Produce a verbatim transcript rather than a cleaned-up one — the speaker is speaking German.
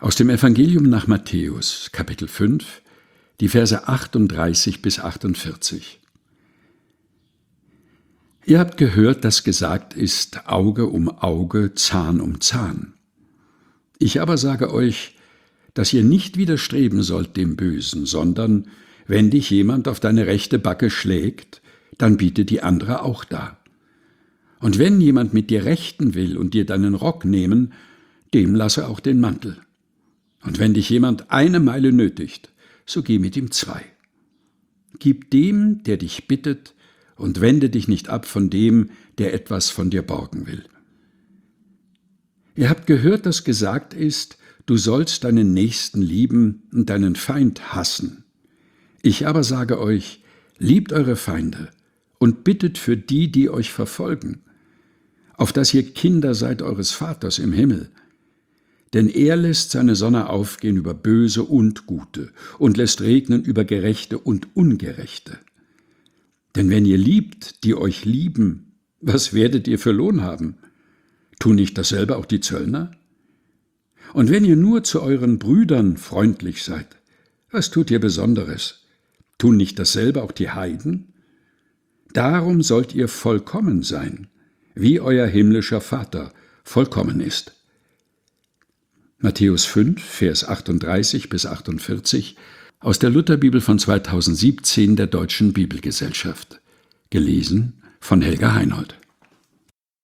Aus dem Evangelium nach Matthäus, Kapitel fünf, die Verse achtunddreißig bis achtundvierzig. Ihr habt gehört, dass gesagt ist, Auge um Auge, Zahn um Zahn. Ich aber sage euch, dass ihr nicht widerstreben sollt dem Bösen, sondern, wenn dich jemand auf deine rechte Backe schlägt, dann biete die andere auch dar. Und wenn jemand mit dir rechten will und dir deinen Rock nehmen, dem lasse auch den Mantel. Und wenn dich jemand eine Meile nötigt, so geh mit ihm zwei. Gib dem, der dich bittet, und wende dich nicht ab von dem, der etwas von dir borgen will. Ihr habt gehört, dass gesagt ist, du sollst deinen Nächsten lieben und deinen Feind hassen. Ich aber sage euch, liebt eure Feinde und bittet für die, die euch verfolgen, auf dass ihr Kinder seid eures Vaters im Himmel. Denn er lässt seine Sonne aufgehen über Böse und Gute und lässt regnen über Gerechte und Ungerechte. Denn wenn ihr liebt, die euch lieben, was werdet ihr für Lohn haben? Tun nicht dasselbe auch die Zöllner? Und wenn ihr nur zu euren Brüdern freundlich seid, was tut ihr Besonderes? Tun nicht dasselbe auch die Heiden? Darum sollt ihr vollkommen sein, wie euer himmlischer Vater vollkommen ist. Matthäus fünf, Vers achtunddreißig bis achtundvierzig aus der Lutherbibel von zweitausendsiebzehn der Deutschen Bibelgesellschaft. Gelesen von Helga Heinold.